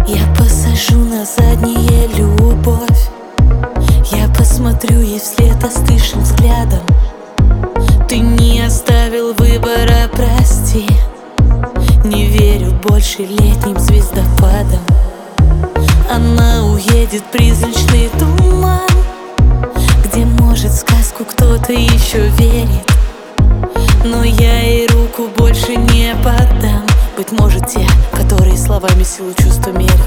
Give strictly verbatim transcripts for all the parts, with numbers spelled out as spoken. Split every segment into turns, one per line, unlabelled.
Я посажу на заднее любовь. Я посмотрю ей вслед остывшим взглядом. Ты не оставил выбора, прости. Не верю больше летним звездопадам. Она уедет в призрачный туман, где, может, в сказку кто-то еще верит. Но я ей руку больше не подам. Быть может, те, которые словами силу чувства мерят.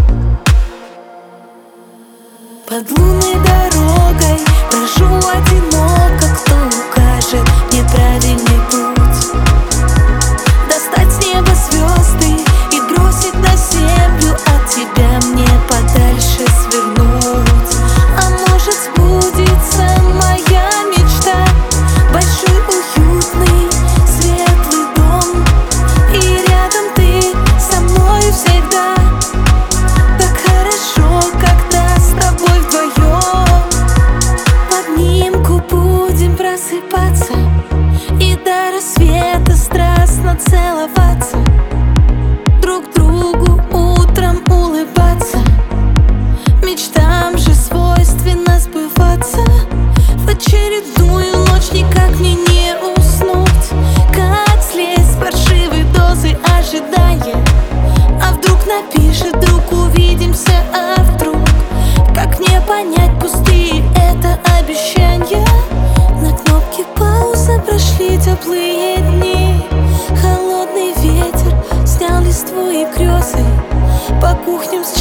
Под лунной дорогой брожу одиноко. Кто укажет мне правильный путь? Достать с неба звезды и бросить на землю. От тебя мне подальше свернуть. А может, сбудется моя мечта. Большой, уютный, светлый дом, и рядом ты со мной всегда. Так хорошо, когда с тобой вдвоем. В обнимку будем просыпаться и до рассвета страстно целоваться. Друг другу утром улыбаться. Мечтам же свойственно сбываться. В очередную ночь никак мне не уснуть. Как слезть с паршивой дозы ожидания? А вдруг напишет друг, увидимся, а вдруг? Как мне понять, пустые это обещания? На кнопке пауза прошли теплые дни. Холодный ветер снял листву и грезы. По кухням с